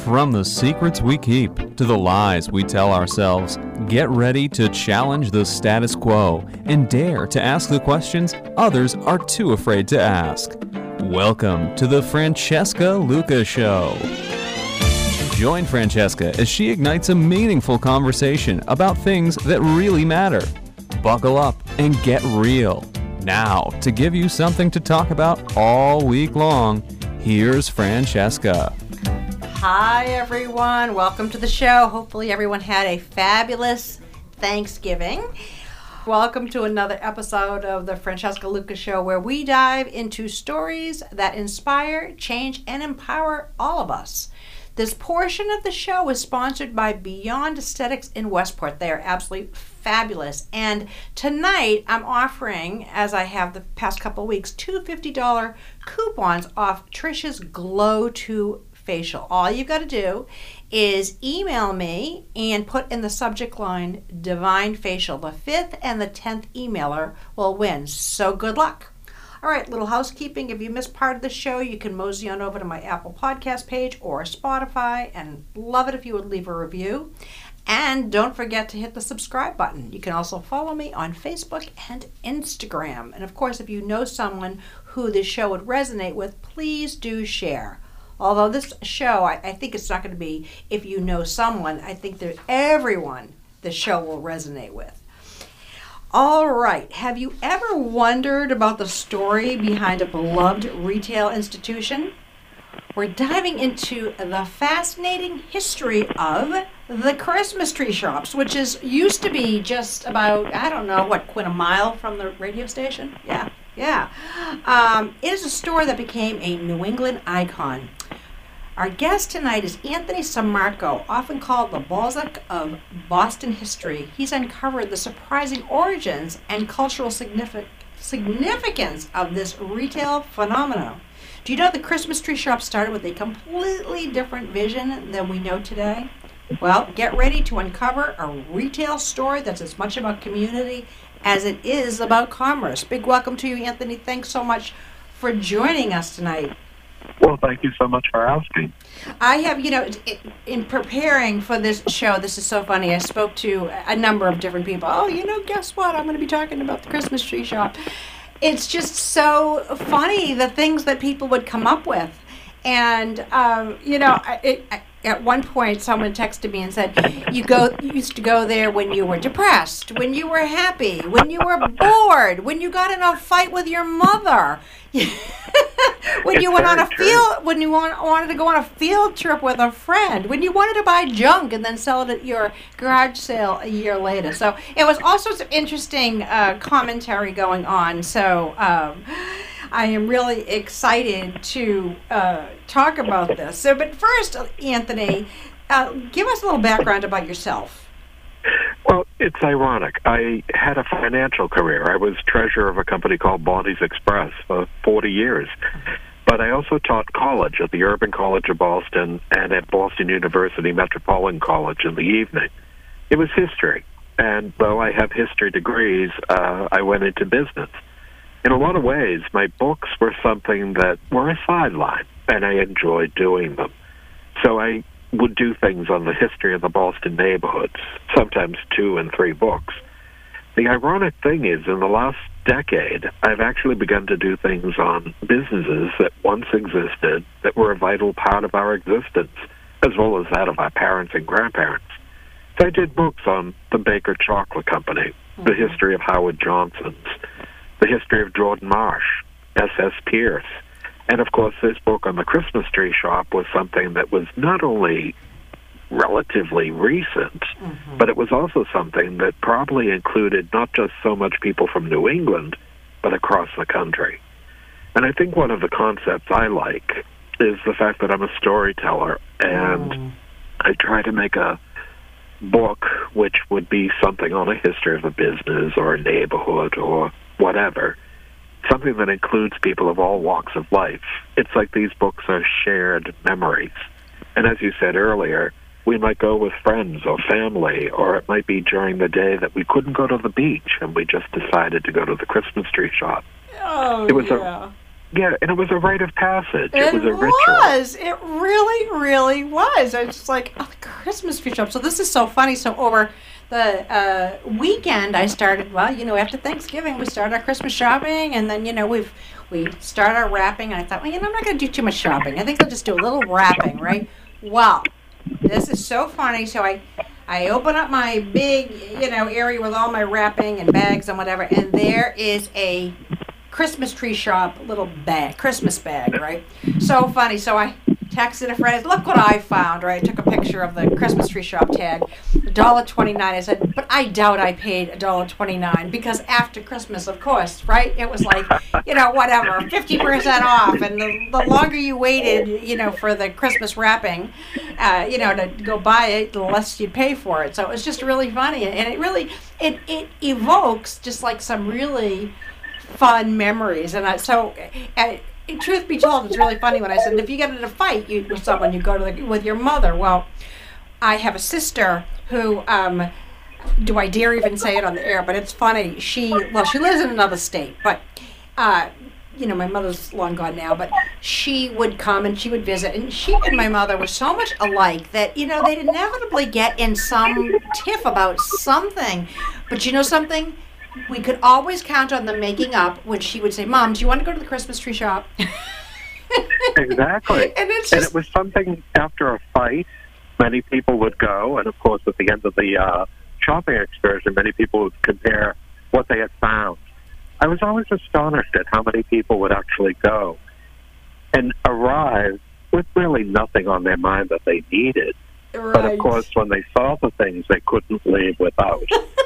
From the secrets we keep to the lies we tell ourselves, get ready to challenge the status quo and dare to ask the questions others are too afraid to ask. Welcome to the Francesca Luca Show. Join Francesca as she ignites a meaningful conversation about things that really matter. Buckle up and get real. Now, to give you something to talk about all week long, here's Francesca. Hi, everyone. Welcome to the show. Hopefully everyone had a fabulous Thanksgiving. Welcome to another episode of the Francesca Luca Show, where we dive into stories that inspire, change, and empower all of us. This portion of the show is sponsored by Beyond Aesthetics in Westport. They are absolutely fabulous. And tonight I'm offering, as I have the past couple of weeks, two $50 coupons off Trisha's Glow 2 facial. All you've got to do is email me and put in the subject line Divine Facial. The 5th and the 10th emailer will win. So good luck. All right, little housekeeping. If you missed part of the show, you can mosey on over to my Apple Podcast page or Spotify, and love it if you would leave a review. And don't forget to hit the subscribe button. You can also follow me on Facebook and Instagram. And of course, if you know someone who this show would resonate with, please do share. Although this show, I think it's not going to be if you know someone. I think that everyone the show will resonate with. All right. Have you ever wondered about the story behind a beloved retail institution? We're diving into the fascinating history of the Christmas tree shops, which used to be just about, a mile from the radio station? Yeah. It is a store that became a New England icon. Our guest tonight is Anthony Sammarco, often called the Balzac of Boston history. He's uncovered the surprising origins and cultural significance of this retail phenomenon. Do you know the Christmas tree shop started with a completely different vision than we know today? Well, get ready to uncover a retail store that's as much about community as it is about commerce. Big welcome to you, Anthony. Thanks so much for joining us tonight. Well, thank you so much for asking. I have, in preparing for this show, this is so funny. I spoke to a number of different people. Oh, guess what? I'm going to be talking about the Christmas tree shop. It's just so funny, the things that people would come up with. And, at one point, someone texted me and said, you used to go there when you were depressed, when you were happy, when you were bored, when you got in a fight with your mother, when you went on a field, when you wanted to go on a field trip with a friend, when you wanted to buy junk and then sell it at your garage sale a year later. So it was all sorts of interesting commentary going on. So I am really excited to talk about this. But first, Anthony, give us a little background about yourself. Well, it's ironic. I had a financial career. I was treasurer of a company called Bonnie's Express for 40 years. But I also taught college at the Urban College of Boston and at Boston University Metropolitan College in the evening. It was history. And though I have history degrees, I went into business. In a lot of ways, my books were something that were a sideline, and I enjoyed doing them. So I would do things on the history of the Boston neighborhoods, sometimes 2 and 3 books. The ironic thing is, in the last decade, I've actually begun to do things on businesses that once existed, that were a vital part of our existence, as well as that of our parents and grandparents. So I did books on the Baker Chocolate Company, the history of Howard Johnson's, the history of Jordan Marsh, S.S. Pierce. And, of course, this book on the Christmas tree shop was something that was not only relatively recent, but it was also something that probably included not just so much people from New England, but across the country. And I think one of the concepts I like is the fact that I'm a storyteller, and I try to make a book which would be something on a history of a business or a neighborhood or whatever, something that includes people of all walks of life. It's like these books are shared memories. And as you said earlier, we might go with friends or family, or it might be during the day that we couldn't go to the beach and we just decided to go to the Christmas tree shop. Oh, it was yeah. Yeah, and it was a rite of passage. It was a ritual. was. It really, really was. I was just like, oh, the Christmas tree shop. So this is so funny. So over the weekend, I started, well, after Thanksgiving, we started our Christmas shopping, and then, we started our wrapping, and I thought, well, I'm not going to do too much shopping. I think I'll just do a little wrapping, right? Well, this is so funny. So I open up my big, area with all my wrapping and bags and whatever, and there is a Christmas tree shop little bag, Christmas bag, right? So funny. So I texted a friend, look what I found, right? I took a picture of the Christmas tree shop tag, $1.29. I said, but I doubt I paid $1.29 because after Christmas, of course, right? It was like, whatever, 50% off. And the longer you waited, for the Christmas wrapping, to go buy it, the less you'd pay for it. So it was just really funny. And it really, it evokes just like some really fun memories. And truth be told, it's really funny when I said, if you get in a fight with someone, you go with your mother. Well, I have a sister who, do I dare even say it on the air, but it's funny. She lives in another state, but, my mother's long gone now, but she would come and she would visit, and she and my mother were so much alike that, they'd inevitably get in some tiff about something. But something? We could always count on them making up when she would say, Mom, do you want to go to the Christmas tree shop? Exactly. And it was something after a fight, many people would go, and of course at the end of the shopping excursion, many people would compare what they had found. I was always astonished at how many people would actually go and arrive with really nothing on their mind that they needed. Right. But of course, when they saw the things, they couldn't leave without.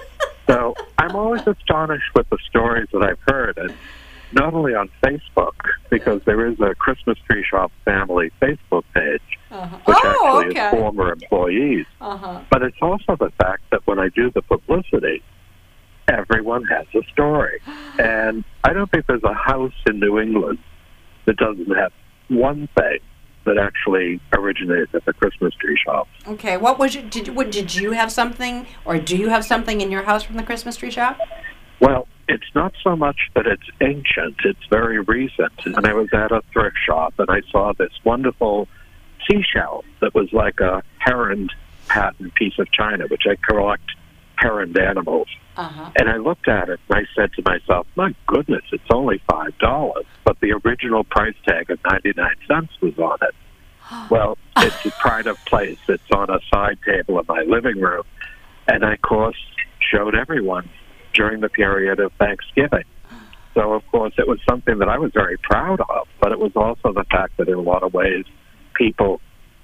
So I'm always astonished with the stories that I've heard, and not only on Facebook, because there is a Christmas Tree Shop family Facebook page, which actually is former employees. But it's also the fact that when I do the publicity, everyone has a story. And I don't think there's a house in New England that doesn't have one thing that actually originated at the Christmas tree shop. Okay, what was did you have something, or do you have something in your house from the Christmas tree shop? Well, it's not so much that it's ancient, it's very recent. And I was at a thrift shop, and I saw this wonderful seashell that was like a heron pattern piece of china, which I collect heron animals. And I looked at it, and I said to myself, my goodness, it's only $5, but the original price tag of 99 cents was on it. Well, it's a pride of place. It's on a side table in my living room, and I, of course, showed everyone during the period of Thanksgiving. So, of course, it was something that I was very proud of, but it was also the fact that in a lot of ways, people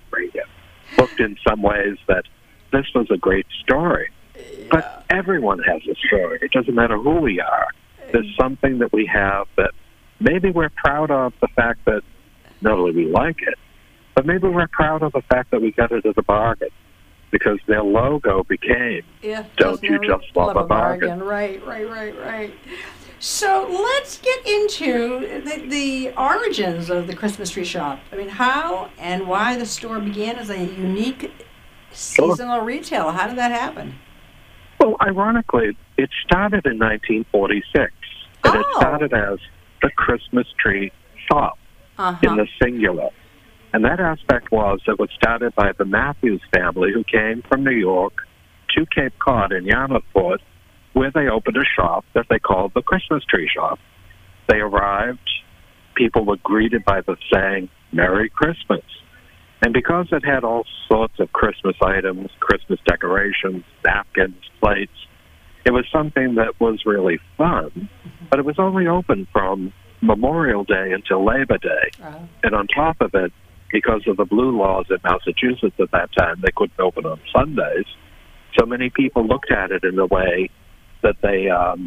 looked in some ways that this was a great story. But everyone has a story. It doesn't matter who we are. There's something that we have that maybe we're proud of the fact that not only we like it, but maybe we're proud of the fact that we got it as a bargain, because their logo became, don't you just love a bargain? Right. So let's get into the origins of the Christmas tree shop. I mean, how and why the store began as a unique seasonal retailer. How did that happen? Well, ironically, it started in 1946, and it started as the Christmas tree shop in the singular. And that aspect was it was started by the Matthews family, who came from New York to Cape Cod in Yarmouth Port, where they opened a shop that they called the Christmas tree shop. They arrived, people were greeted by the saying, Merry Christmas. And because it had all sorts of Christmas items, Christmas decorations, napkins, plates, it was something that was really fun, but it was only open from Memorial Day until Labor Day. And on top of it, because of the blue laws in Massachusetts at that time, they couldn't open on Sundays. So many people looked at it in a way that they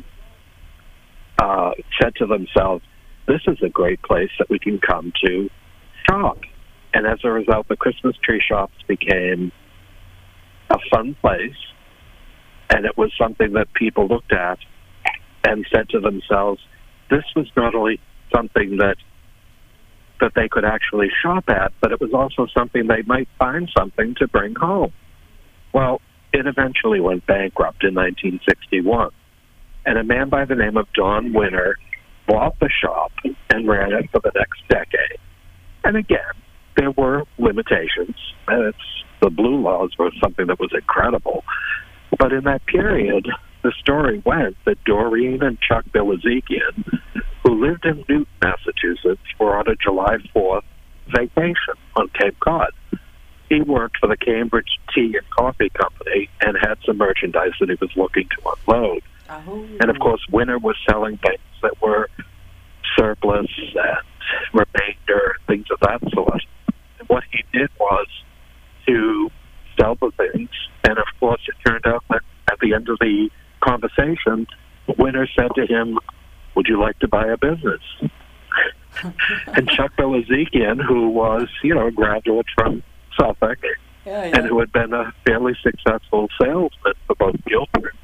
said to themselves, this is a great place that we can come to shop. And as a result, the Christmas tree shops became a fun place, and it was something that people looked at and said to themselves, this was not only something that they could actually shop at, but it was also something they might find something to bring home. Well, it eventually went bankrupt in 1961, and a man by the name of Don Winter bought the shop and ran it for the next decade. And again, there were limitations. The blue laws were something that was incredible. But in that period, the story went that Doreen and Chuck Bilezikian, who lived in Newton, Massachusetts, were on a July 4th vacation on Cape Cod. He worked for the Cambridge Tea and Coffee Company and had some merchandise that he was looking to unload. Oh. And, of course, Winter was selling things that were surplus and remainder, things of that sort. And what he did was to sell the things, and, of course, it turned out that at the end of the conversation, Winter said to him, "Would you like to buy a business?" And Chuck Bilezikian, who was, a graduate from Suffolk, and who had been a fairly successful salesman for both Gilbert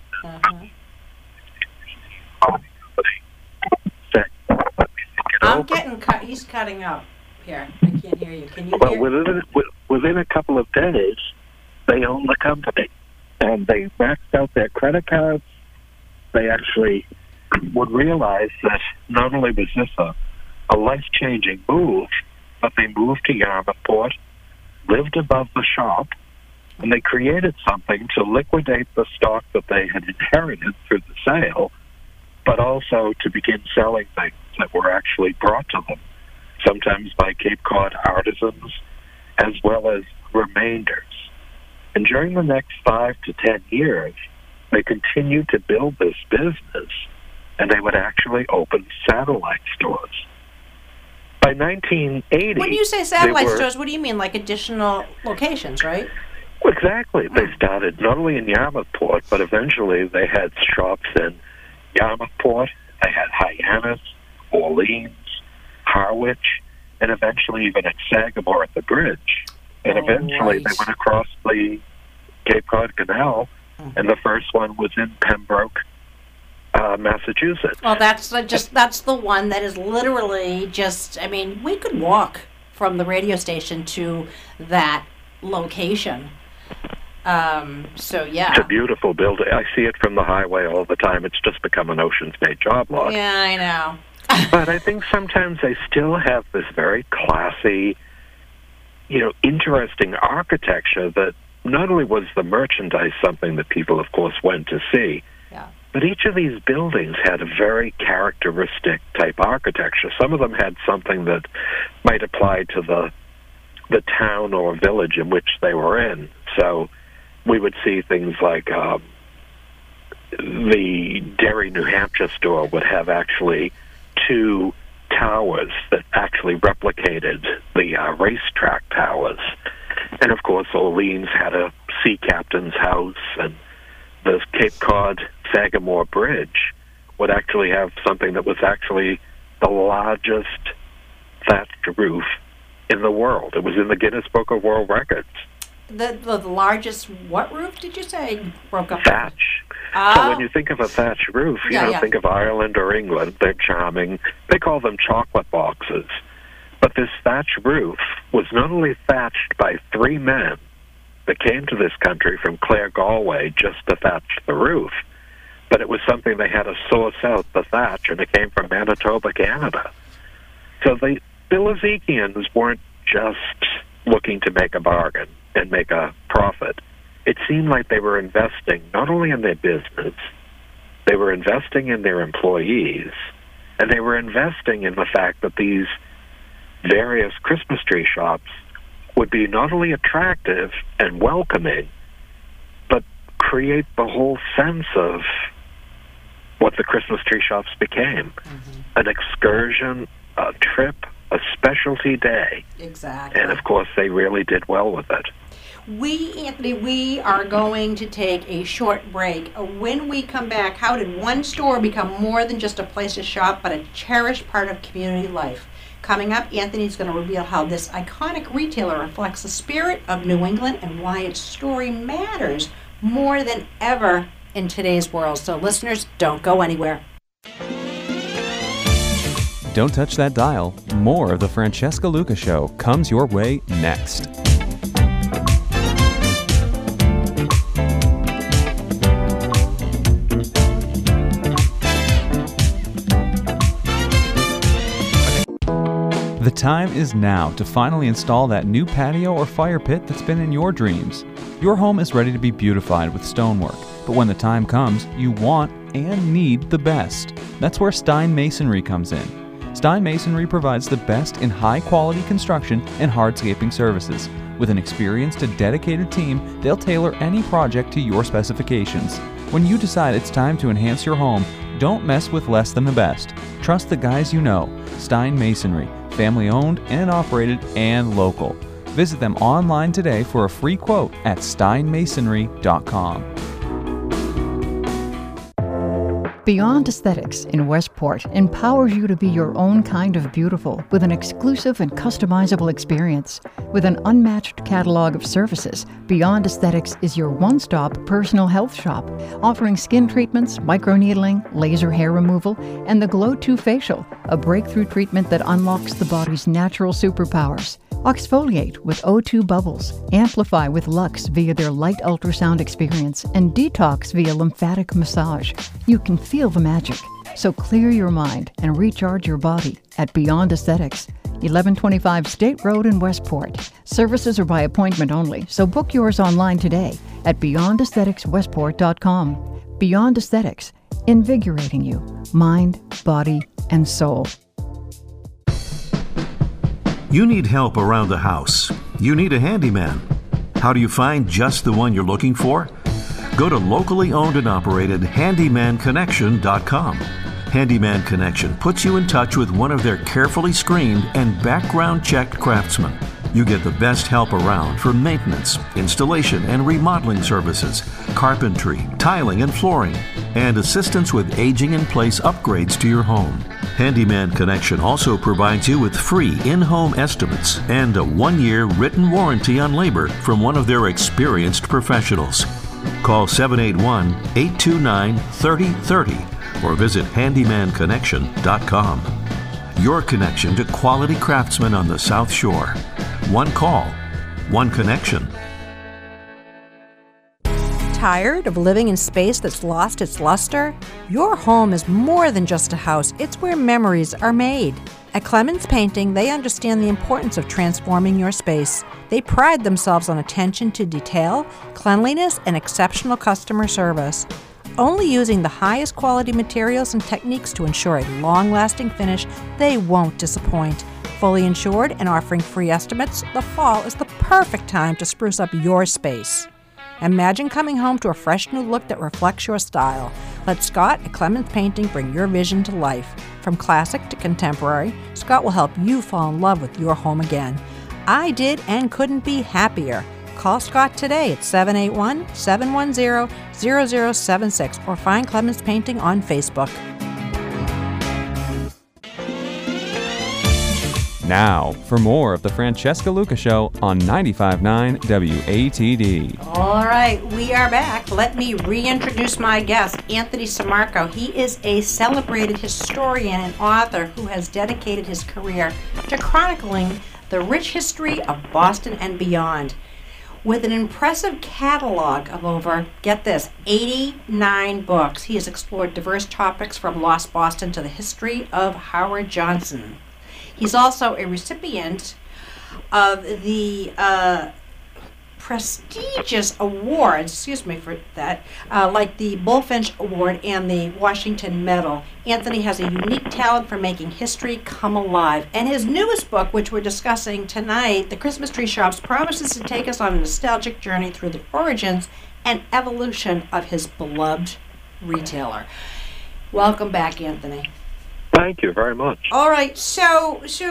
I'm getting cut. He's cutting up here. I can't hear you. Can you hear? Within a couple of days, they owned the company, and they maxed out their credit cards. They actually would realize that not only was this a life-changing move, but they moved to Yarmouthport, lived above the shop, and they created something to liquidate the stock that they had inherited through the sale, but also to begin selling things that were actually brought to them, sometimes by Cape Cod artisans, as well as remainders. And during the next 5 to 10 years, they continued to build this business, and they would actually open satellite stores. By 1980... When you say satellite stores, what do you mean? Like additional locations, right? Exactly. They started not only in Yarmouthport, but eventually they had shops in Yarmouthport, they had Hyannis, Orleans, Harwich, and eventually even at Sagamore at the bridge. And eventually they went across the Cape Cod Canal, and the first one was in Pembroke, Massachusetts. Well, that's the one that is literally just, we could walk from the radio station to that location. So, yeah. It's a beautiful building. I see it from the highway all the time. It's just become an Ocean State job lot. Yeah, I know. But I think sometimes they still have this very classy, interesting architecture that not only was the merchandise something that people, of course, went to see, but each of these buildings had a very characteristic type architecture. Some of them had something that might apply to the town or village in which they were in. So we would see things like the Derry, New Hampshire store would have actually 2 towers that actually replicated the racetrack towers. And, of course, Orleans had a sea captain's house, and the Cape Cod Sagamore Bridge would actually have something that was actually the largest thatched roof in the world. It was in the Guinness Book of World Records. The largest what roof did you say? Broke up. Thatch. So when you think of a thatched roof, think of Ireland or England. They're charming. They call them chocolate boxes. But this thatched roof was not only thatched by 3 men that came to this country from Clare, Galway, just to thatch the roof, but it was something they had to source out the thatch, and it came from Manitoba, Canada. So the Bilezikians weren't just looking to make a bargain and make a profit. It seemed like they were investing not only in their business, they were investing in their employees, and they were investing in the fact that these various Christmas tree shops would be not only attractive and welcoming, but create the whole sense of what the Christmas tree shops became. An excursion, a trip, a specialty day. Exactly. And, of course, they really did well with it. Anthony, we are going to take a short break. When we come back, how did one store become more than just a place to shop, but a cherished part of community life? Coming up, Anthony's going to reveal how this iconic retailer reflects the spirit of New England and why its story matters more than ever in today's world. So, listeners, don't go anywhere. Don't touch that dial. More of the Francesca Luca Show comes your way next. The time is now to finally install that new patio or fire pit that's been in your dreams. Your home is ready to be beautified with stonework, but when the time comes, you want and need the best. That's where Stein Masonry comes in. Stein Masonry provides the best in high-quality construction and hardscaping services. With an experienced and dedicated team, they'll tailor any project to your specifications. When you decide it's time to enhance your home, don't mess with less than the best. Trust the guys you know. Stein Masonry, family-owned and operated and local. Visit them online today for a free quote at steinmasonry.com. Beyond Aesthetics in Westport empowers you to be your own kind of beautiful with an exclusive and customizable experience. With an unmatched catalog of services, Beyond Aesthetics is your one-stop personal health shop, offering skin treatments, microneedling, laser hair removal, and the Glow 2 Facial, a breakthrough treatment that unlocks the body's natural superpowers. Exfoliate with O2 Bubbles, amplify with Lux via their light ultrasound experience, and detox via lymphatic massage. You can feel the magic. So clear your mind and recharge your body at Beyond Aesthetics, 1125 State Road in Westport. Services are by appointment only, so book yours online today at beyondaestheticswestport.com. Beyond Aesthetics, invigorating you, mind, body, and soul. You need help around the house. You need a handyman. How do you find just the one you're looking for? Go to locally owned and operated handymanconnection.com. Handyman Connection puts you in touch with one of their carefully screened and background-checked craftsmen. You get the best help around for maintenance, installation and remodeling services, carpentry, tiling and flooring, and assistance with aging-in-place upgrades to your home. Handyman Connection also provides you with free in-home estimates and a 1-year written warranty on labor from one of their experienced professionals. Call 781-829-3030 or visit handymanconnection.com. Your connection to quality craftsmen on the South Shore. One call, one connection. Tired of living in space that's lost its luster? Your home is more than just a house. It's where memories are made. At Clemens Painting, they understand the importance of transforming your space. They pride themselves on attention to detail, cleanliness, and exceptional customer service. Only using the highest quality materials and techniques to ensure a long-lasting finish, they won't disappoint. Fully insured and offering free estimates, the fall is the perfect time to spruce up your space. Imagine coming home to a fresh new look that reflects your style. Let Scott at Clemens Painting bring your vision to life. From classic to contemporary, Scott will help you fall in love with your home again. I did and couldn't be happier. Call Scott today at 781-710-0076 or find Clemens Painting on Facebook. Now, for more of the Francesca Luca Show on 95.9 WATD. All right, we are back. Let me reintroduce my guest, Anthony Sammarco. He is a celebrated historian and author who has dedicated his career to chronicling the rich history of Boston and beyond. With an impressive catalog of over, get this, 89 books, he has explored diverse topics from Lost Boston to the history of Howard Johnson. He's also a recipient of the prestigious awards, like the Bullfinch Award and the Washington Medal. Anthony has a unique talent for making history come alive. And his newest book, which we're discussing tonight, The Christmas Tree Shops, promises to take us on a nostalgic journey through the origins and evolution of his beloved retailer. Welcome back, Anthony. Thank you very much. All right, so this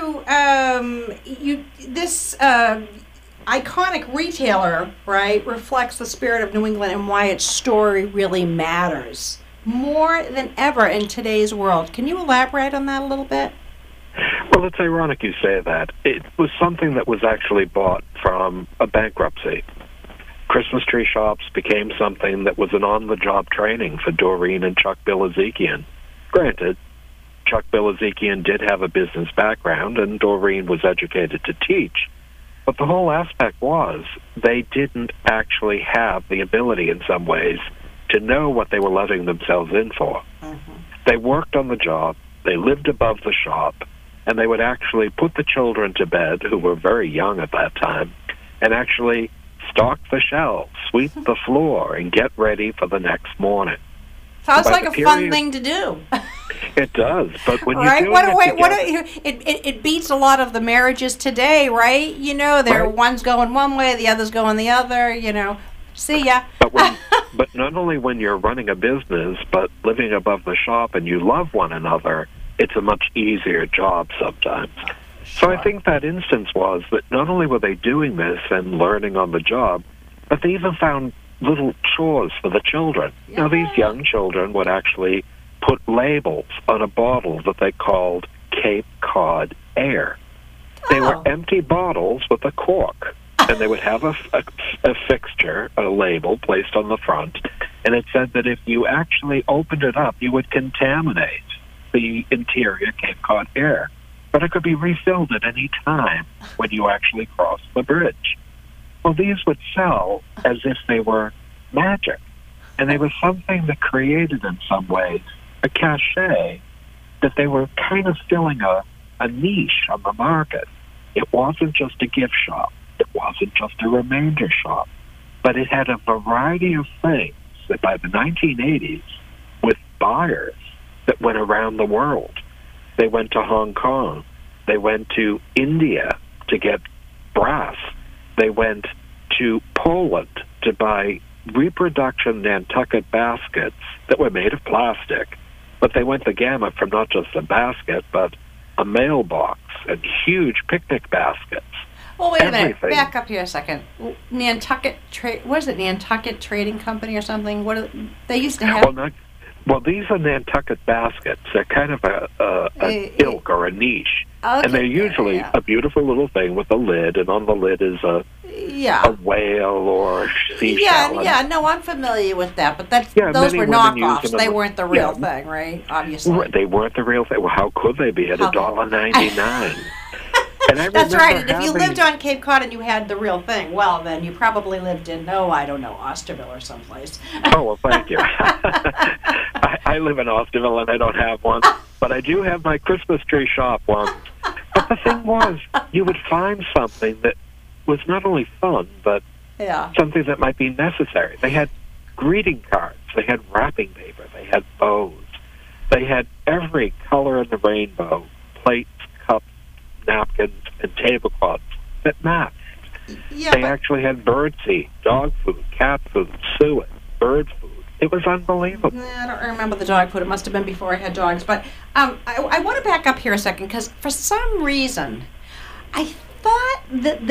iconic retailer, right, reflects the spirit of New England and why its story really matters more than ever in today's world. Can you elaborate on that a little bit? Well, it's ironic you say that. It was something that was actually bought from a bankruptcy. Christmas Tree Shops became something that was an on-the-job training for Doreen and Chuck Bilezikian. Granted, Chuck Bilezikian did have a business background, and Doreen was educated to teach. But the whole aspect was they didn't actually have the ability in some ways to know what they were letting themselves in for. Mm-hmm. They worked on the job, they lived above the shop, and they would actually put the children to bed, who were very young at that time, and actually stock the shelves, sweep the floor, and get ready for the next morning. Sounds like a fun thing to do. It does, but when right? you're doing it beats a lot of the marriages today, right? You know, right. One's going one way, the other's going the other. You know, see ya. But not only when you're running a business, but living above the shop, and you love one another, it's a much easier job sometimes. So I think that instance was that not only were they doing this and learning on the job, but they even found little chores for the children. Yeah. Now, these young children would actually put labels on a bottle that they called Cape Cod Air. They were empty bottles with a cork, and they would have a fixture, a label placed on the front, and it said that if you actually opened it up, you would contaminate the interior Cape Cod Air. But it could be refilled at any time when you actually crossed the bridge. Well, these would sell as if they were magic. And they were something that created, in some ways, a cachet that they were kind of filling a niche on the market. It wasn't just a gift shop. It wasn't just a remainder shop. But it had a variety of things that by the 1980s, with buyers that went around the world. They went to Hong Kong. They went to India to get brass. They went to Poland to buy reproduction Nantucket baskets that were made of plastic. But they went the gamut from not just a basket, but a mailbox and huge picnic baskets. Well, wait a minute. Back up here a second. Nantucket Nantucket Trading Company or something? They used to have? Well, these are Nantucket baskets. They're kind of an ilk or a niche. Okay, and they're usually a beautiful little thing with a lid, and on the lid is a whale or seashell. No, I'm familiar with that, but those were knockoffs. They weren't the real thing, right? Obviously. They weren't the real thing. Well, how could they be at $1.99? That's right. And if you lived on Cape Cod and you had the real thing, well, then you probably lived in, Osterville or someplace. Oh, well, thank you. I live in Osterville and I don't have one, but I do have my Christmas tree shop one. But the thing was, you would find something that was not only fun, but something that might be necessary. They had greeting cards. They had wrapping paper. They had bows. They had every color in the rainbow, plates, cups, napkins, and tablecloths that matched. They actually had birdseed, dog food, cat food, suet, bird food. It was unbelievable. I don't remember the dog food. It must have been before I had dogs. But I want to back up here a second, because for some reason, I thought that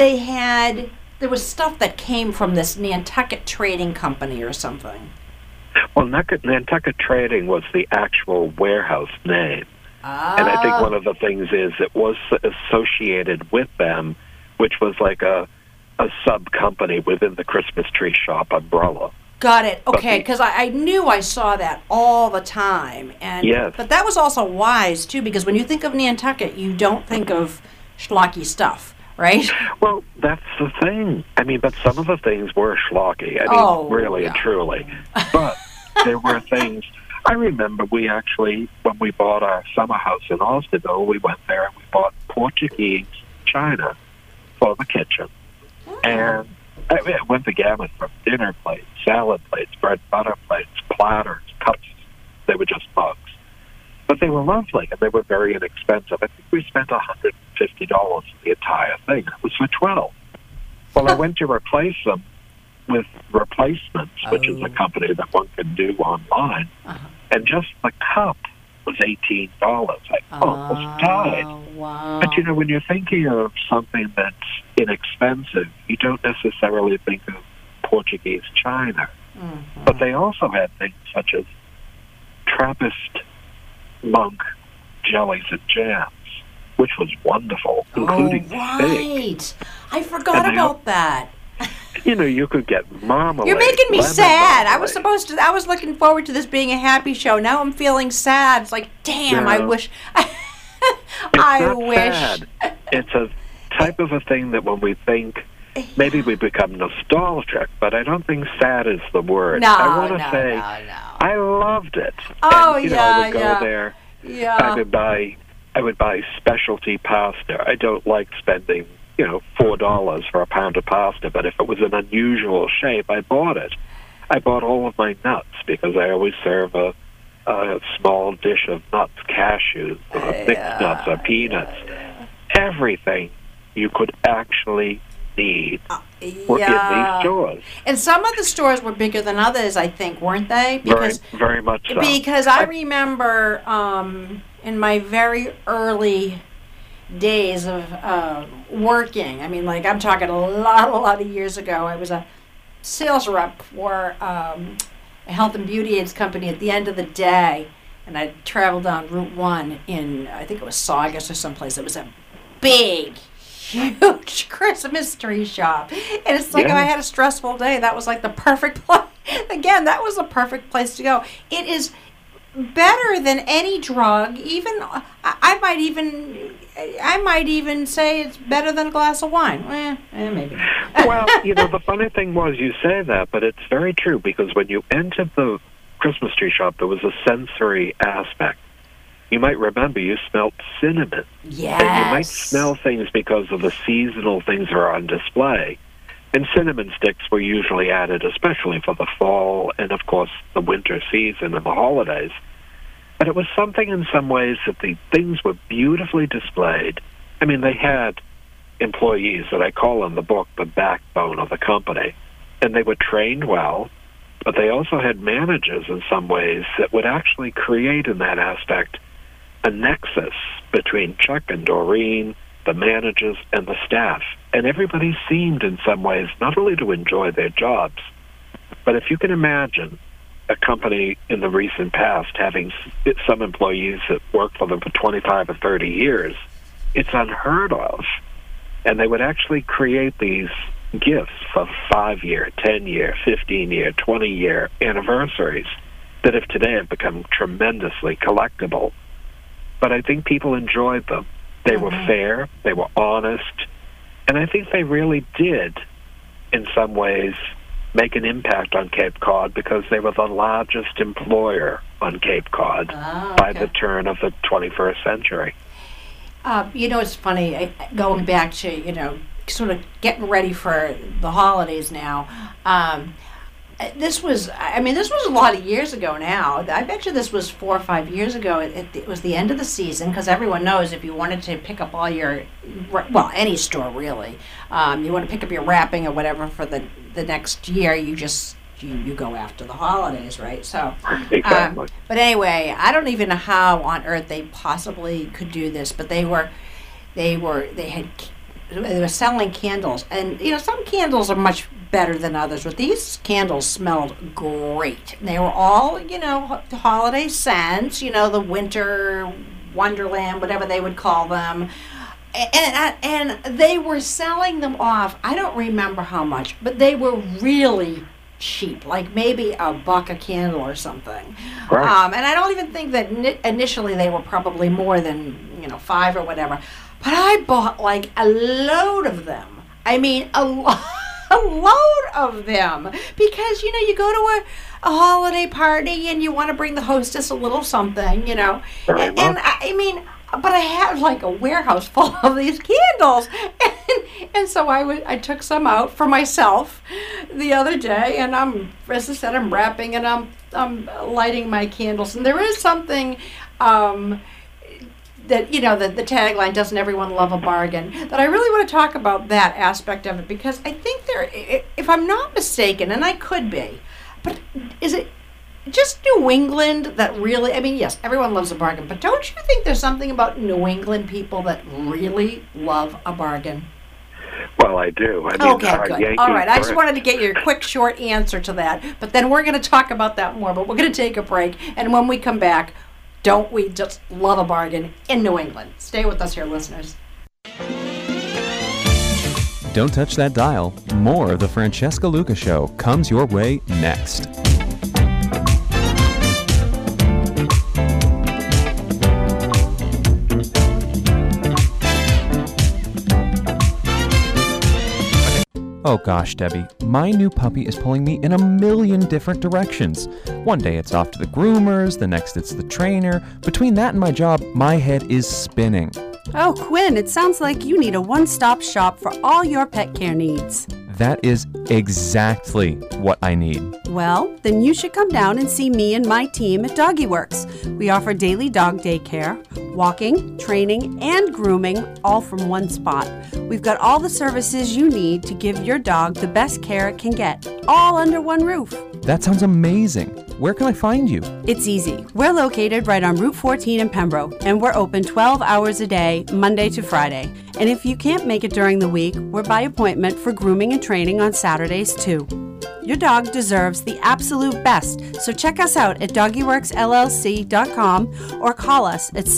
there was stuff that came from this Nantucket Trading Company or something. Well, Nantucket Trading was the actual warehouse name. And I think one of the things is it was associated with them, which was like a sub-company within the Christmas tree shop umbrella. Got it. Okay, because I knew I saw that all the time. Yes. But that was also wise, too, because when you think of Nantucket, you don't think of schlocky stuff, right? Well, that's the thing. I mean, but some of the things were schlocky. Really and truly. But there were things... I remember we actually, when we bought our summer house in Osterville, we went there and we bought Portuguese china for the kitchen. And it went the gamut from dinner plates, salad plates, bread butter plates, platters, cups. They were just mugs. But they were lovely, and they were very inexpensive. I think we spent $150 for the entire thing. It was for 12. Well, I went to replace them with Replacements, which is a company that one can do online. And just the cup was $18. I almost died. Wow. But, when you're thinking of something that's inexpensive, you don't necessarily think of Portuguese china. But they also had things such as Trappist monk jellies and jams, which was wonderful, including steak. I forgot about that. You could get marmalade. You're making me sad. Marmalade. I was looking forward to this being a happy show. Now I'm feeling sad. It's like, damn, I wish. Sad. It's a type of a thing that when we think, maybe we become nostalgic, but I don't think sad is the word. I want to say, I loved it. Oh, and, I would go there. Yeah. I would buy I would buy specialty pasta. I don't like spending, $4 for a pound of pasta, but if it was an unusual shape, I bought it. I bought all of my nuts because I always serve a small dish of nuts, cashews, mixed nuts, or peanuts. Everything you could actually need were in these stores. And some of the stores were bigger than others, I think, weren't they? Because, very much so. Because I remember in my very early days of working, I mean, like I'm talking a lot of years ago, I was a sales rep for a health and beauty aids company at the end of the day, and I traveled down Route 1 in, I think it was Saugus or someplace. It was a big, huge Christmas tree shop. And it's like, if I had a stressful day, that was like the perfect place. Again, that was the perfect place to go. It is better than any drug. Even I might even say it's better than a glass of wine. Maybe. Well, the funny thing was you say that, but it's very true, because when you entered the Christmas tree shop, there was a sensory aspect. You might remember you smelled cinnamon. Yes. And you might smell things because of the seasonal things that are on display. And cinnamon sticks were usually added, especially for the fall and, of course, the winter season and the holidays. But it was something in some ways that the things were beautifully displayed. I mean, they had employees that I call in the book the backbone of the company, and they were trained well, but they also had managers in some ways that would actually create in that aspect a nexus between Chuck and Doreen, the managers, and the staff. And everybody seemed in some ways not only to enjoy their jobs, but if you can imagine a company in the recent past having some employees that worked for them for 25 or 30 years, it's unheard of. And they would actually create these gifts for 5-year, 10-year, 15-year, 20-year anniversaries that have today have become tremendously collectible. But I think people enjoyed them. They were fair, they were honest, and I think they really did, in some ways, make an impact on Cape Cod because they were the largest employer on Cape Cod by the turn of the 21st century. It's funny, going back to, sort of getting ready for the holidays now. This was a lot of years ago now. I bet you this was 4 or 5 years ago. It was the end of the season, because everyone knows if you wanted to pick up all your, any store really, you want to pick up your wrapping or whatever for the next year, you go after the holidays, right? So, exactly. But anyway, I don't even know how on earth they possibly could do this, but they were selling candles, and some candles are much better than others, but these candles smelled great. They were all holiday scents, the winter wonderland, whatever they would call them, and they were selling them off. I don't remember how much, but they were really cheap, like maybe $1 a candle or something. Right. And I don't even think that initially they were probably more than $5 or whatever. But I bought like a load of them. I mean, a load of them. Because, you go to a holiday party and you want to bring the hostess a little something, Very much. And but I had like a warehouse full of these candles. And so I took some out for myself the other day, and as I said, I'm wrapping and I'm lighting my candles. And there is something, that the tagline, doesn't everyone love a bargain, that I really want to talk about that aspect of it, because I think if I'm not mistaken, and I could be, but is it just New England that really, yes, everyone loves a bargain, but don't you think there's something about New England people that really love a bargain? Well, I do. Okay, good. All right, I just wanted to get your quick, short answer to that, but then we're going to talk about that more, but we're going to take a break, and when we come back, don't we just love a bargain in New England? Stay with us here, listeners. Don't touch that dial. More of the Francesca Luca Show comes your way next. Oh gosh, Debbie, my new puppy is pulling me in a million different directions. One day it's off to the groomers, the next it's the trainer. Between that and my job, my head is spinning. Oh, Quinn, it sounds like you need a one-stop shop for all your pet care needs. That is exactly what I need. Well, then you should come down and see me and my team at Doggy Works. We offer daily dog daycare, walking, training, and grooming, all from one spot. We've got all the services you need to give your dog the best care it can get, all under one roof. That sounds amazing. Where can I find you? It's easy. We're located right on Route 14 in Pembroke, and we're open 12 hours a day, Monday to Friday. And if you can't make it during the week, we're by appointment for grooming and training on Saturdays too. Your dog deserves the absolute best, so check us out at doggyworksllc.com or call us at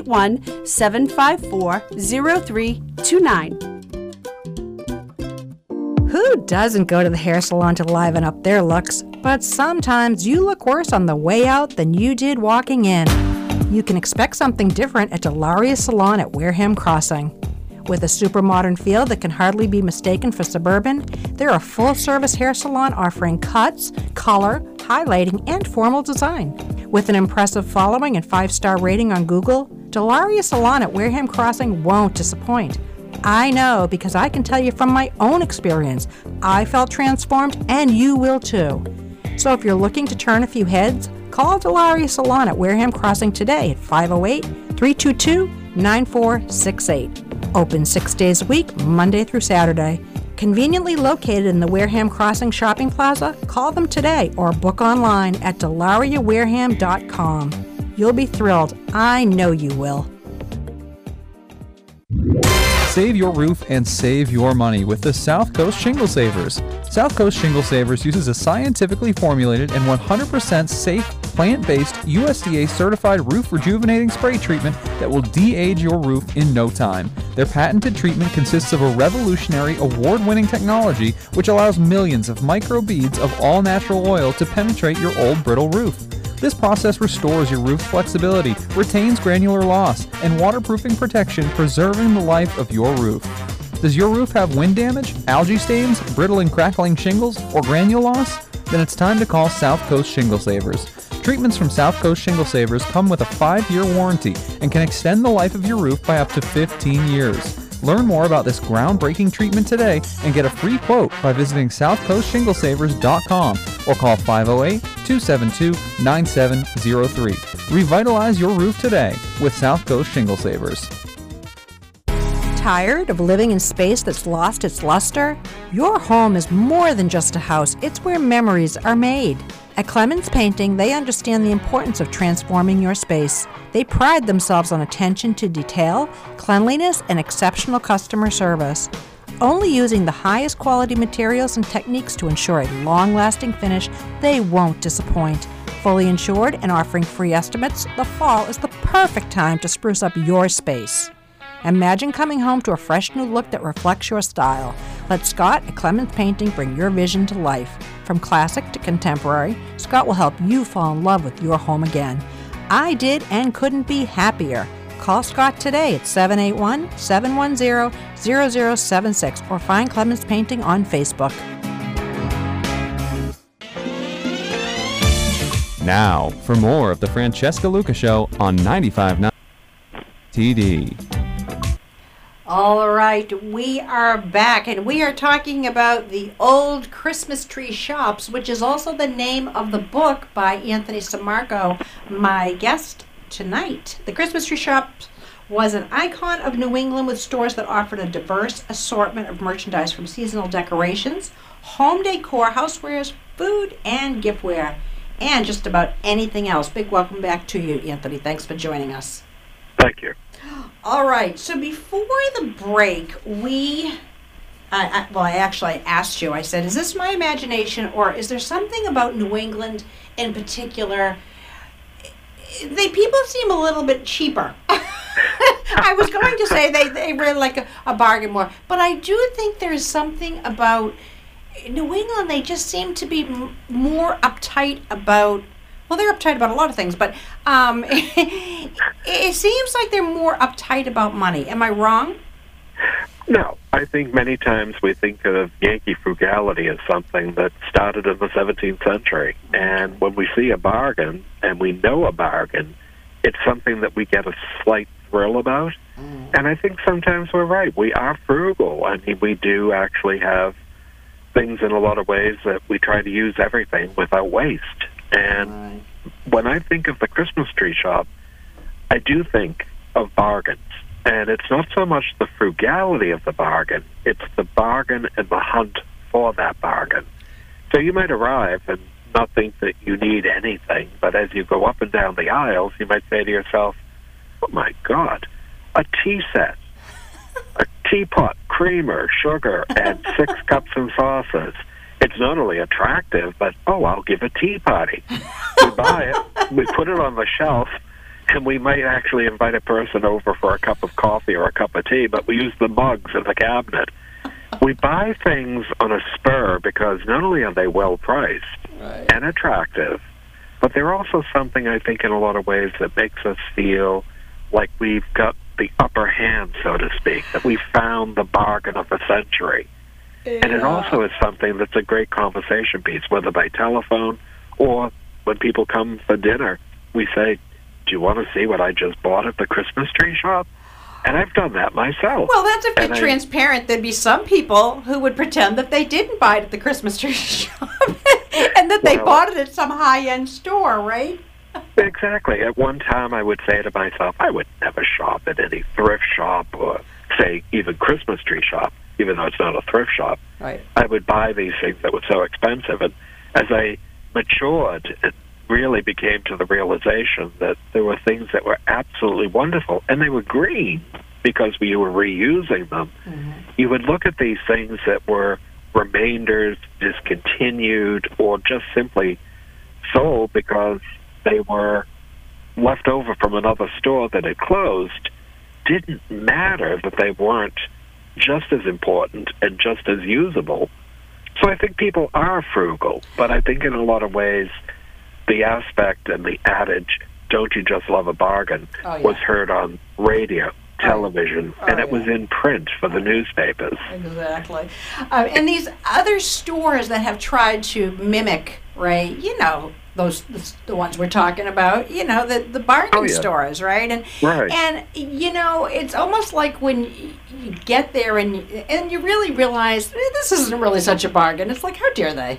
781-754-0329. Who doesn't go to the hair salon to liven up their looks? But sometimes you look worse on the way out than you did walking in. You can expect something different at Delaria Salon at Wareham Crossing. With a super modern feel that can hardly be mistaken for suburban, they're a full-service hair salon offering cuts, color, highlighting, and formal design. With an impressive following and 5-star rating on Google, Delaria Salon at Wareham Crossing won't disappoint. I know, because I can tell you from my own experience, I felt transformed and you will too. So if you're looking to turn a few heads, call Delaria Salon at Wareham Crossing today at 508-322-9468. Open 6 days a week, Monday through Saturday. Conveniently located in the Wareham Crossing Shopping Plaza, call them today or book online at delariawareham.com. You'll be thrilled. I know you will. Save your roof and save your money with the South Coast Shingle Savers. South Coast Shingle Savers uses a scientifically formulated and 100% safe, plant-based, USDA-certified roof rejuvenating spray treatment that will de-age your roof in no time. Their patented treatment consists of a revolutionary, award-winning technology which allows millions of microbeads of all-natural oil to penetrate your old brittle roof. This process restores your roof's flexibility, retains granular loss, and waterproofing protection, preserving the life of your roof. Does your roof have wind damage, algae stains, brittle and crackling shingles, or granule loss? Then it's time to call South Coast Shingle Savers. Treatments from South Coast Shingle Savers come with a 5-year warranty and can extend the life of your roof by up to 15 years. Learn more about this groundbreaking treatment today and get a free quote by visiting southcoastshingleSavers.com or call 508-272-9703. Revitalize your roof today with South Coast Shingle Savers. Tired of living in space that's lost its luster? Your home is more than just a house. It's where memories are made. At Clemens Painting, they understand the importance of transforming your space. They pride themselves on attention to detail, cleanliness, and exceptional customer service. Only using the highest quality materials and techniques to ensure a long-lasting finish, they won't disappoint. Fully insured and offering free estimates, the fall is the perfect time to spruce up your space. Imagine coming home to a fresh new look that reflects your style. Let Scott at Clemens Painting bring your vision to life. From classic to contemporary, Scott will help you fall in love with your home again. I did and couldn't be happier. Call Scott today at 781-710-0076 or find Clemens Painting on Facebook. Now, for more of the Francesca Luca Show on 95.9 TD. All right, we are back, and we are talking about the Old Christmas Tree Shops, which is also the name of the book by Anthony Sammarco, my guest tonight. The Christmas Tree Shops was an icon of New England with stores that offered a diverse assortment of merchandise from seasonal decorations, home decor, housewares, food, and giftware, and just about anything else. Big welcome back to you, Anthony. Thanks for joining us. Thank you. All right, so before the break, I actually asked you, I said, is this my imagination or is there something about New England in particular? People seem a little bit cheaper. I was going to say they really like a bargain more, but I do think there's something about New England, they just seem to be more uptight about, well, they're uptight about a lot of things, but it seems like they're more uptight about money. Am I wrong? No, I think many times we think of Yankee frugality as something that started in the 17th century. And when we see a bargain, and we know a bargain, it's something that we get a slight thrill about. And I think sometimes we're right. We are frugal. I mean, we do actually have things in a lot of ways that we try to use everything without waste. And when I think of the Christmas tree shop, I do think of bargains. And it's not so much the frugality of the bargain, it's the bargain and the hunt for that bargain. So you might arrive and not think that you need anything, but as you go up and down the aisles, you might say to yourself, oh my God, a tea set, a teapot, creamer, sugar, and 6 cups and saucers. It's not only attractive, but, oh, I'll give a tea party. We buy it, we put it on the shelf, and we might actually invite a person over for a cup of coffee or a cup of tea, but we use the mugs in the cabinet. We buy things on a spur because not only are they well-priced and attractive, but they're also something, I think, in a lot of ways that makes us feel like we've got the upper hand, so to speak, that we found the bargain of the century. Yeah. And it also is something that's a great conversation piece, whether by telephone or when people come for dinner, we say, do you want to see what I just bought at the Christmas tree shop? And I've done that myself. Well, that's if you're transparent. There'd be some people who would pretend that they didn't buy it at the Christmas tree shop and that they bought it at some high-end store, right? Exactly. At one time, I would say to myself, I would never shop at any thrift shop or, say, even Christmas tree shop, even though it's not a thrift shop. Right. I would buy these things that were so expensive. And as I matured, it really became to the realization that there were things that were absolutely wonderful, and they were green because we were reusing them. Mm-hmm. You would look at these things that were remainders, discontinued, or just simply sold because they were left over from another store that had closed. Didn't matter that they weren't just as important and just as usable. So I think people are frugal, but I think in a lot of ways the aspect and the adage, don't you just love a bargain, was heard on radio, television, and it was in print for the newspapers. Exactly. And these other stores that have tried to mimic, right, you know, the ones we're talking about, you know, the bargain stores, right? And you know, it's almost like when you get there and you really realize this isn't really such a bargain. It's like, how dare they?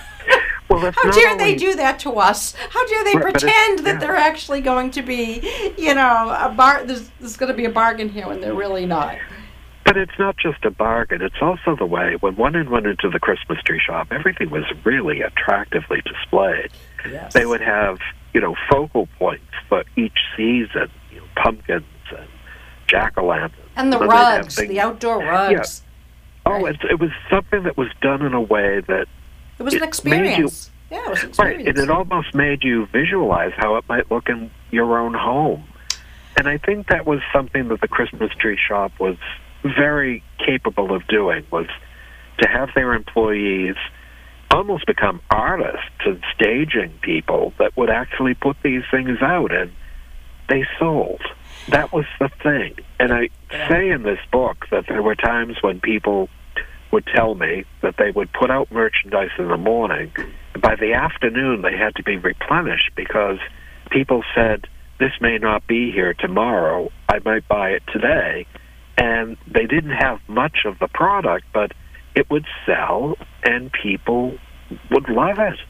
Well, how dare they do that to us? How dare they pretend that they're actually going to be, you know, there's going to be a bargain here when they're really not. But it's not just a bargain. It's also the way when one went into the Christmas tree shop, everything was really attractively displayed. Yes. They would have, you know, focal points for each season, you know, pumpkins and jack-o'-lanterns. And the rugs, the outdoor rugs. Yeah. Oh, it was something that was done in a way that it was an experience. It was an experience. Right, and it almost made you visualize how it might look in your own home. And I think that was something that the Christmas tree shop was very capable of doing, was to have their employees almost become artists and staging people that would actually put these things out, and they sold. That was the thing. And I say in this book that there were times when people would tell me that they would put out merchandise in the morning, and by the afternoon they had to be replenished because people said, this may not be here tomorrow, I might buy it today. And they didn't have much of the product, but it would sell and people would love it.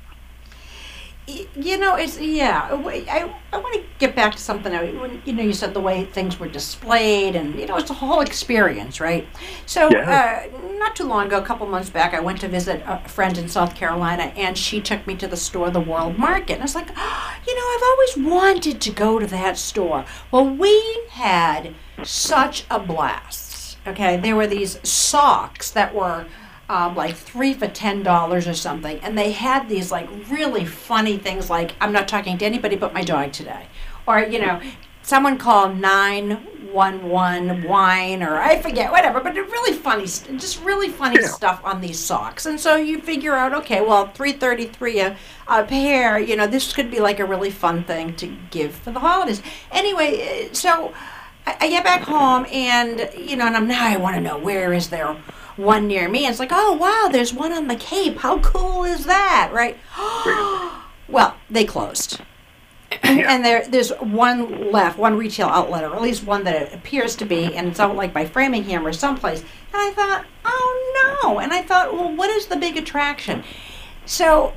You know, I want to get back to something. When, you know, you said the way things were displayed, and you know, it's a whole experience, right? So, not too long ago, a couple months back, I went to visit a friend in South Carolina, and she took me to the store, the World Market. And I was like, oh, you know, I've always wanted to go to that store. Well, we had such a blast. Okay, there were these socks that were like 3 for $10 or something, and they had these like really funny things like, I'm not talking to anybody but my dog today, or you know, someone called 911 wine, or I forget, whatever, but really funny, just really funny stuff on these socks. And so you figure out, okay, well, $3.33 a pair, you know, this could be like a really fun thing to give for the holidays. Anyway, so I get back home and, and I want to know, where is there one near me? And it's like, oh, wow, there's one on the Cape. How cool is that, right? Well, they closed. And there's one left, one retail outlet, or at least one that it appears to be, and it's out like by Framingham or someplace. And I thought, oh no. And I thought, well, what is the big attraction? So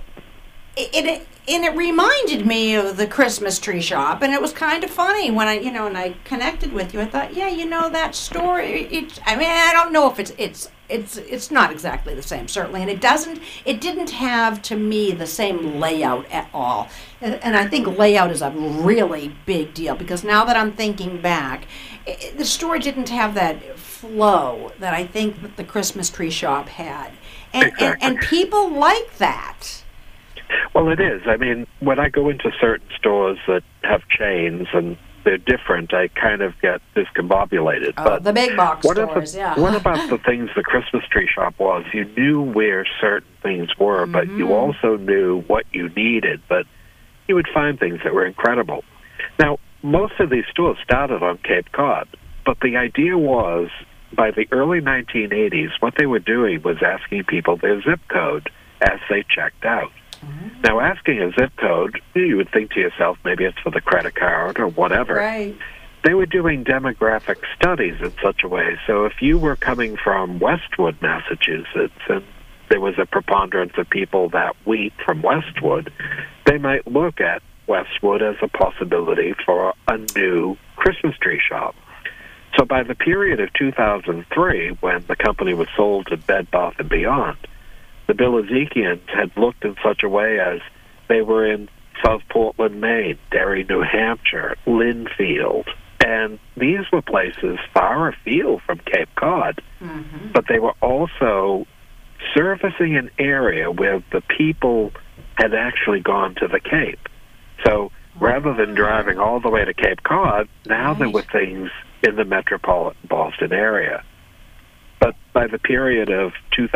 it reminded me of the Christmas tree shop, and it was kind of funny when I connected with you. I thought, that store. I don't know if it's not exactly the same, certainly, and it didn't have, to me, the same layout at all. And I think layout is a really big deal, because now that I'm thinking back, the store didn't have that flow that I think that the Christmas tree shop had, and people like that. Well, it is. I mean, when I go into certain stores that have chains and they're different, I kind of get discombobulated. But the big box stores, What about the things the Christmas tree shop was? You knew where certain things were, but you also knew what you needed. But you would find things that were incredible. Now, most of these stores started on Cape Cod, but the idea was, by the early 1980s, what they were doing was asking people their zip code as they checked out. Now, asking a zip code, you would think to yourself, maybe it's for the credit card or whatever. Right. They were doing demographic studies in such a way. So if you were coming from Westwood, Massachusetts, and there was a preponderance of people that week from Westwood, they might look at Westwood as a possibility for a new Christmas tree shop. So by the period of 2003, when the company was sold to Bed Bath & Beyond, the Bill-Ezekians had looked in such a way as they were in South Portland, Maine, Derry, New Hampshire, Linfield, and these were places far afield from Cape Cod, but they were also servicing an area where the people had actually gone to the Cape. So rather than driving all the way to Cape Cod, now there were things in the metropolitan Boston area. But by the period of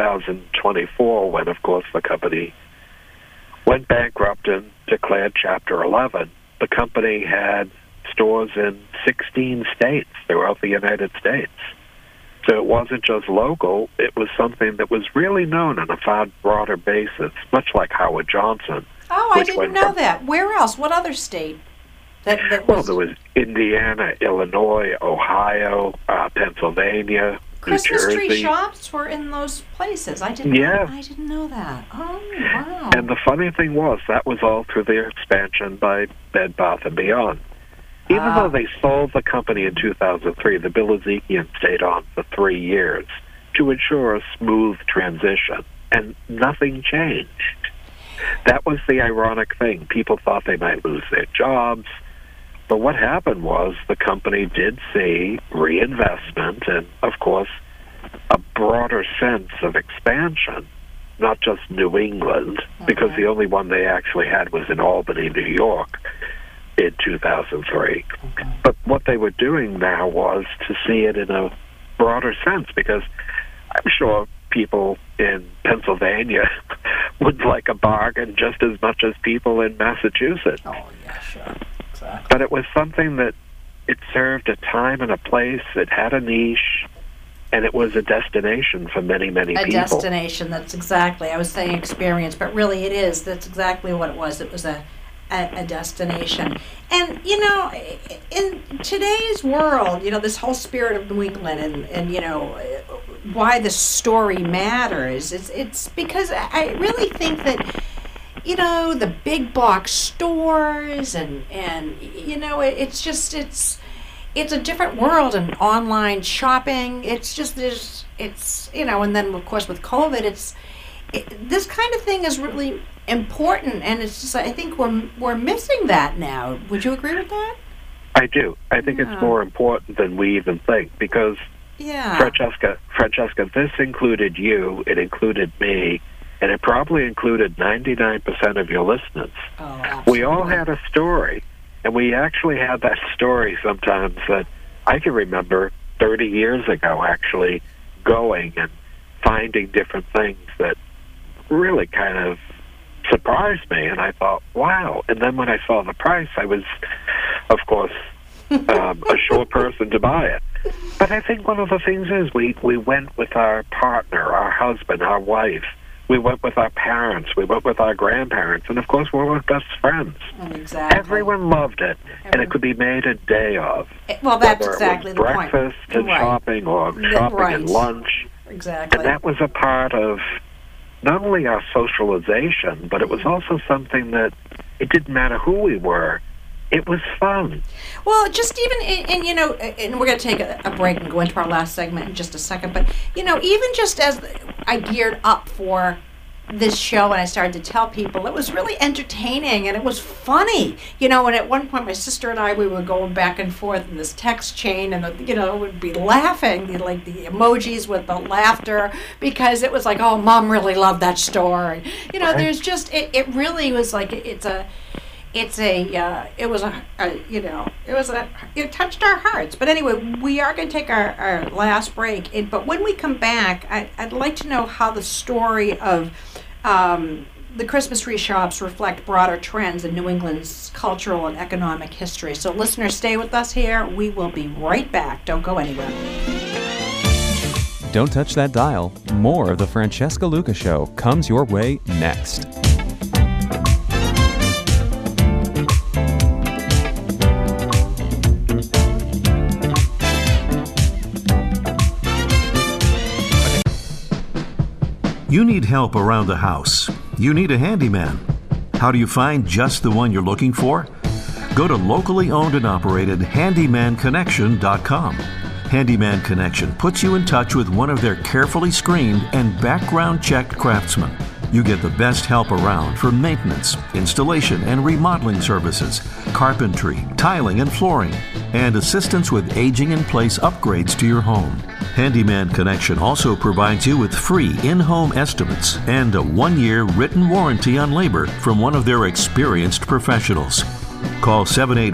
2024, when, of course, the company went bankrupt and declared Chapter 11, the company had stores in 16 states throughout the United States. So it wasn't just local, it was something that was really known on a far broader basis, much like Howard Johnson. Oh, I didn't know that. Where else? What other state? Well, there was Indiana, Illinois, Ohio, Pennsylvania, Christmas New Jersey. Tree shops were in those places. I didn't know that. Oh, wow. And the funny thing was, that was all through their expansion by Bed Bath & Beyond. Even though they sold the company in 2003, the Bill-Ezekians stayed on for 3 years to ensure a smooth transition, and nothing changed. That was the ironic thing. People thought they might lose their jobs, but what happened was the company did see reinvestment and, of course, a broader sense of expansion, not just New England, because the only one they actually had was in Albany, New York, in 2003. But what they were doing now was to see it in a broader sense, because I'm sure people in Pennsylvania would like a bargain just as much as people in Massachusetts. Oh, yeah, sure. Exactly. But it was something that it served a time and a place, it had a niche, and it was a destination for many, many people. A destination, that's exactly, I was saying experience, but really it is. That's exactly what it was. It was a destination. And, in today's world, this whole spirit of New England and why the story matters, it's because I really think that, the big box stores and it's just, it's a different world, and online shopping, it's just, and then, of course, with COVID, this kind of thing is really important, and it's just, I think we're missing that now. Would you agree with that? I do. I think it's more important than we even think, because Francesca, this included you, it included me, and it probably included 99% of your listeners. Oh, absolutely. We all had a story, and we actually had that story sometimes that I can remember 30 years ago, actually going and finding different things that really kind of surprised me, and I thought, wow. And then when I saw the price, I was, of course, a sure person to buy it. But I think one of the things is we went with our partner, our husband, our wife. We went with our parents. We went with our grandparents. And, of course, we were best friends. Exactly. Everyone loved it. And it could be made a day of. Well, that's exactly the point. Breakfast and shopping, or shopping and lunch. Exactly. And that was a part of not only our socialization, but it was also something that it didn't matter who we were. It was fun. Well, just even, and we're going to take a break and go into our last segment in just a second, but, even just as I geared up for this show and I started to tell people, it was really entertaining and it was funny. And at one point my sister and I, we were going back and forth in this text chain and, would be laughing, like the emojis with the laughter, because it was like, oh, Mom really loved that story. There's just, it really was like, it touched our hearts. But anyway, we are going to take our last break. But when we come back, I'd like to know how the story of the Christmas tree shops reflect broader trends in New England's cultural and economic history. So listeners, stay with us here. We will be right back. Don't go anywhere. Don't touch that dial. More of the Francesca Luca Show comes your way next. You need help around the house. You need a handyman. How do you find just the one you're looking for? Go to locally owned and operated handymanconnection.com. Handyman Connection puts you in touch with one of their carefully screened and background-checked craftsmen. You get the best help around for maintenance, installation and remodeling services, carpentry, tiling and flooring, and assistance with aging-in-place upgrades to your home. Handyman Connection also provides you with free in-home estimates and a 1-year written warranty on labor from one of their experienced professionals. Call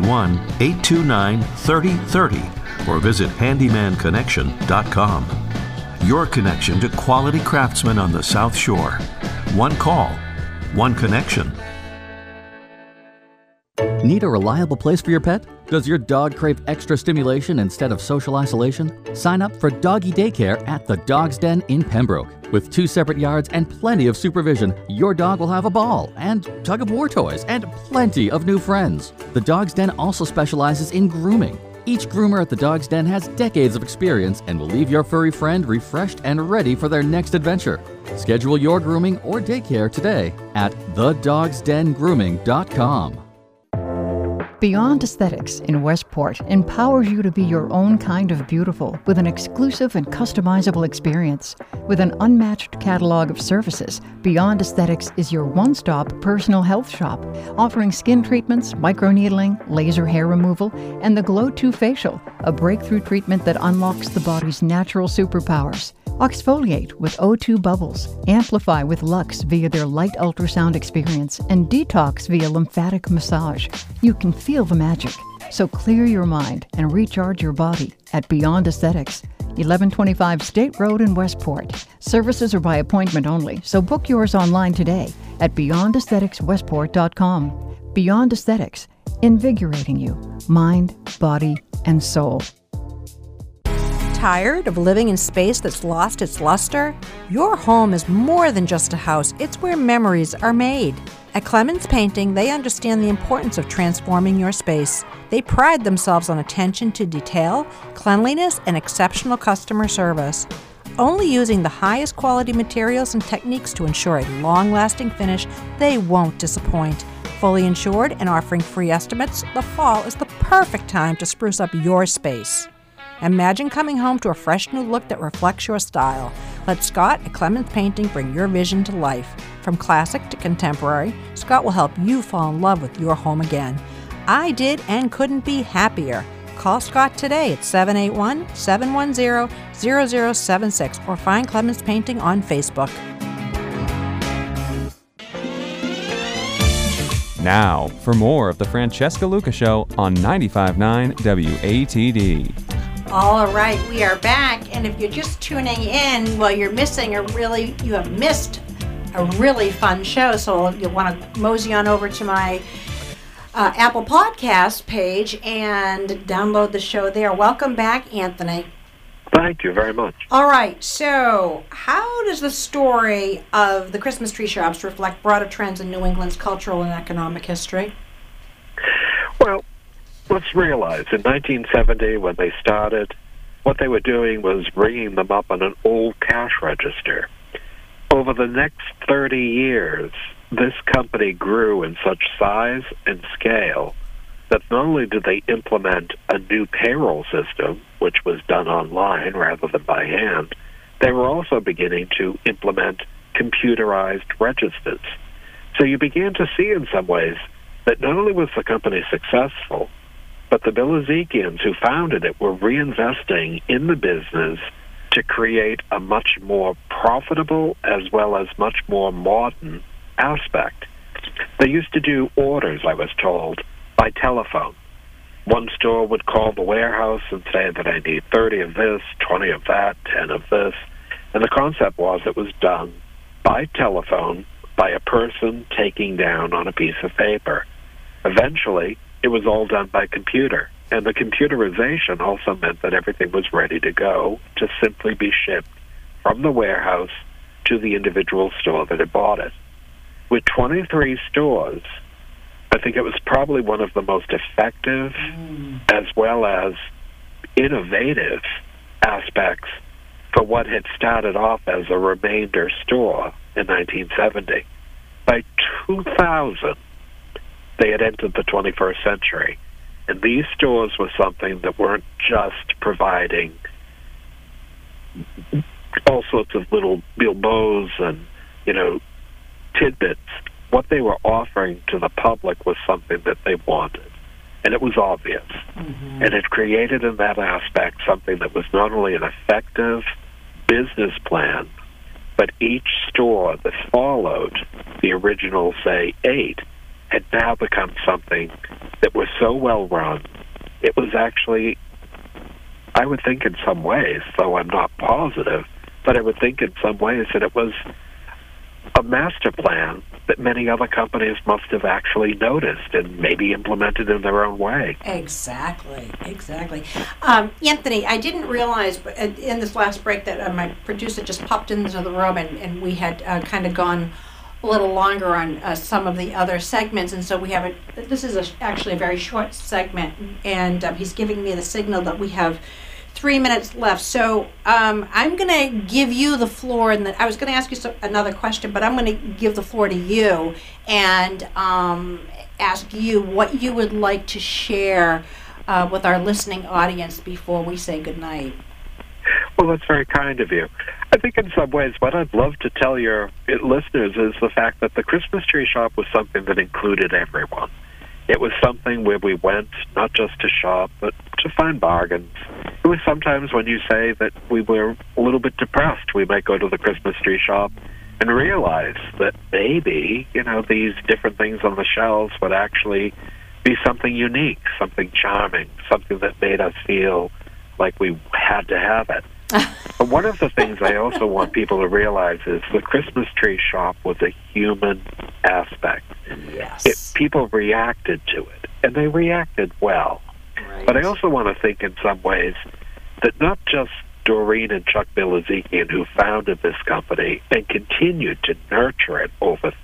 781-829-3030 or visit handymanconnection.com. Your connection to quality craftsmen on the South Shore. One call, one connection. Need a reliable place for your pet? Does your dog crave extra stimulation instead of social isolation? Sign up for doggy daycare at the Dog's Den in Pembroke. With 2 separate yards and plenty of supervision, your dog will have a ball and tug-of-war toys and plenty of new friends. The Dog's Den also specializes in grooming. Each groomer at the Dog's Den has decades of experience and will leave your furry friend refreshed and ready for their next adventure. Schedule your grooming or daycare today at thedogsdengrooming.com. Beyond Aesthetics in Westport empowers you to be your own kind of beautiful with an exclusive and customizable experience. With an unmatched catalog of services, Beyond Aesthetics is your one-stop personal health shop, offering skin treatments, microneedling, laser hair removal, and the Glow 2 Facial, a breakthrough treatment that unlocks the body's natural superpowers. Exfoliate with O2 Bubbles, amplify with Lux via their light ultrasound experience, and detox via lymphatic massage. You can feel the magic. So clear your mind and recharge your body at Beyond Aesthetics, 1125 State Road in Westport. Services are by appointment only, so book yours online today at beyondaestheticswestport.com. Beyond Aesthetics, invigorating you, mind, body, and soul. Tired of living in space that's lost its luster? Your home is more than just a house. It's where memories are made. At Clemens Painting, they understand the importance of transforming your space. They pride themselves on attention to detail, cleanliness, and exceptional customer service. Only using the highest quality materials and techniques to ensure a long-lasting finish, they won't disappoint. Fully insured and offering free estimates, the fall is the perfect time to spruce up your space. Imagine coming home to a fresh new look that reflects your style. Let Scott at Clemens Painting bring your vision to life. From classic to contemporary, Scott will help you fall in love with your home again. I did and couldn't be happier. Call Scott today at 781-710-0076 or find Clemens Painting on Facebook. Now, for more of the Francesca Luca Show on 95.9 WATD. All right, we are back, and if you're just tuning in, well, you have missed a really fun show, so you'll want to mosey on over to my Apple Podcast page and download the show there. Welcome back, Anthony. Thank you very much. All right, so how does the story of the Christmas tree shops reflect broader trends in New England's cultural and economic history? Well, let's realize in 1970 when they started, what they were doing was ringing them up on an old cash register. Over the next 30 years, this company grew in such size and scale that not only did they implement a new payroll system, which was done online rather than by hand, they were also beginning to implement computerized registers. So you began to see in some ways that not only was the company successful, but the Bilezikians who founded it were reinvesting in the business to create a much more profitable as well as much more modern aspect. They used to do orders, I was told, by telephone. One store would call the warehouse and say that I need 30 of this, 20 of that, 10 of this. And the concept was it was done by telephone by a person taking down on a piece of paper. Eventually, it was all done by computer. And the computerization also meant that everything was ready to go to simply be shipped from the warehouse to the individual store that had bought it. With 23 stores, I think it was probably one of the most effective as well as innovative aspects for what had started off as a remainder store in 1970. By 2000, they had entered the 21st century, and these stores were something that weren't just providing all sorts of little bilboes and, tidbits. What they were offering to the public was something that they wanted, and it was obvious. And it created in that aspect something that was not only an effective business plan, but each store that followed the original, say, 8, had now become something that was so well run. It was actually, I would think in some ways, though I'm not positive, but I would think in some ways that it was a master plan that many other companies must have actually noticed and maybe implemented in their own way. Exactly. Anthony, I didn't realize in this last break that my producer just popped into the room and we had kind of gone a little longer on some of the other segments, and so we have this is actually a very short segment, and he's giving me the signal that we have 3 minutes left. So I'm going to give you the floor, and I was going to ask you another question, but I'm going to give the floor to you and ask you what you would like to share with our listening audience before we say goodnight. Well, that's very kind of you. I think in some ways what I'd love to tell your listeners is the fact that the Christmas tree shop was something that included everyone. It was something where we went not just to shop, but to find bargains. It was sometimes when you say that we were a little bit depressed, we might go to the Christmas tree shop and realize that maybe, these different things on the shelves would actually be something unique, something charming, something that made us feel like we had to have it. But one of the things I also want people to realize is the Christmas tree shop was a human aspect. Yes. People reacted to it, and they reacted well. Right. But I also want to think in some ways that not just Doreen and Chuck Bilezikian, who founded this company and continued to nurture it over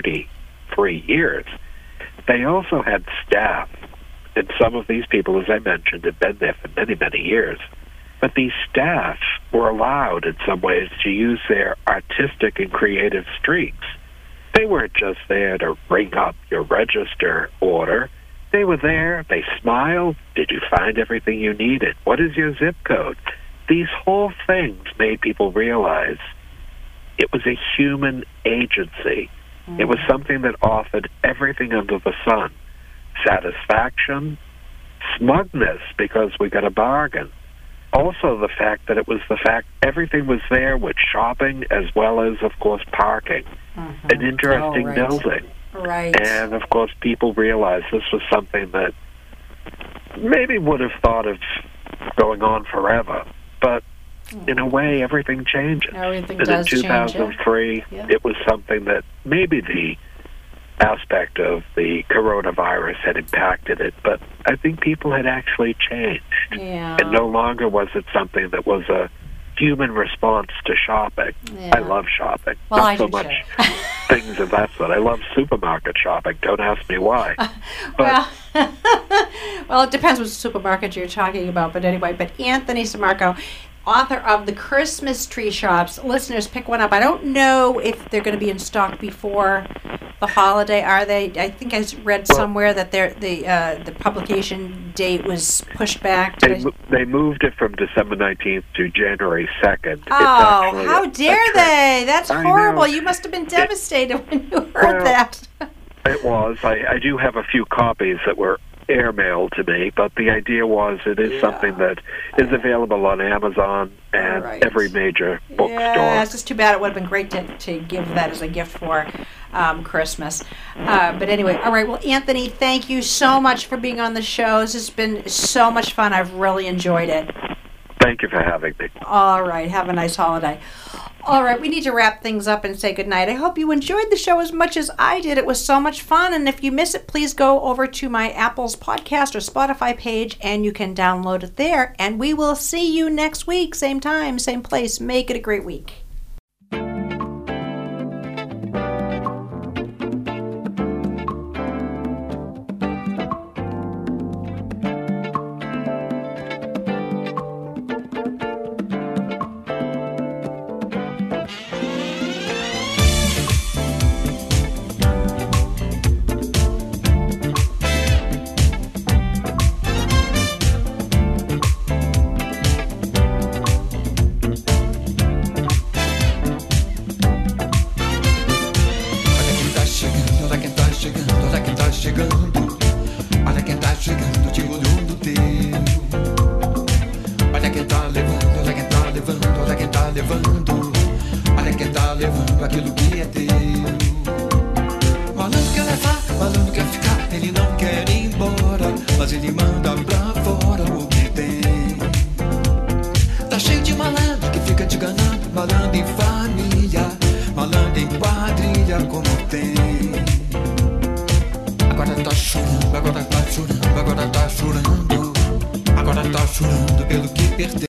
33 years, they also had staff. And some of these people, as I mentioned, had been there for many, many years. But these staff were allowed, in some ways, to use their artistic and creative streaks. They weren't just there to ring up your register order. They were there, they smiled. Did you find everything you needed? What is your zip code? These whole things made people realize it was a human agency. It was something that offered everything under the sun. Satisfaction, smugness because we got a bargain. Also the fact that everything was there with shopping as well as, of course, parking. An interesting building. Right. And, of course, people realized this was something that maybe would have thought of going on forever. But in a way, everything changes. Everything and does in 2003, change. it was something that maybe the aspect of the coronavirus had impacted it, but I think people had actually changed. Yeah. And no longer was it something that was a human response to shopping. Yeah. I love shopping. Well, Not I so do much too. things of that sort. I love supermarket shopping. Don't ask me why. But Well, it depends what supermarket you're talking about. But anyway, Anthony Sammarco, author of The Christmas Tree Shops. Listeners, pick one up. I don't know if they're going to be in stock before the holiday. Are they? I think I read somewhere that the publication date was pushed back. They moved it from December 19th to January 2nd. Oh, how dare they? That's horrible. know. You must have been devastated when you heard that. It was. I do have a few copies that were airmailed to me, but the idea was it is something that is available on Amazon and every major bookstore. Yeah, it's just too bad. It would have been great to give that as a gift for Christmas. But anyway, all right. Well, Anthony, thank you so much for being on the show. This has been so much fun. I've really enjoyed it. Thank you for having me. All right. Have a nice holiday. All right, we need to wrap things up and say goodnight. I hope you enjoyed the show as much as I did. It was so much fun. And if you miss it, please go over to my Apple's podcast or Spotify page and you can download it there. And we will see you next week. Same time, same place. Make it a great week. Aquilo que é teu. Malandro quer levar, malandro quer ficar. Ele não quer ir embora, mas ele manda pra fora o que tem. Tá cheio de malandro que fica te enganando. Malandro em família, malandro em quadrilha, como tem. Agora tá chorando, agora tá chorando, agora tá chorando. Agora tá chorando pelo que perdeu.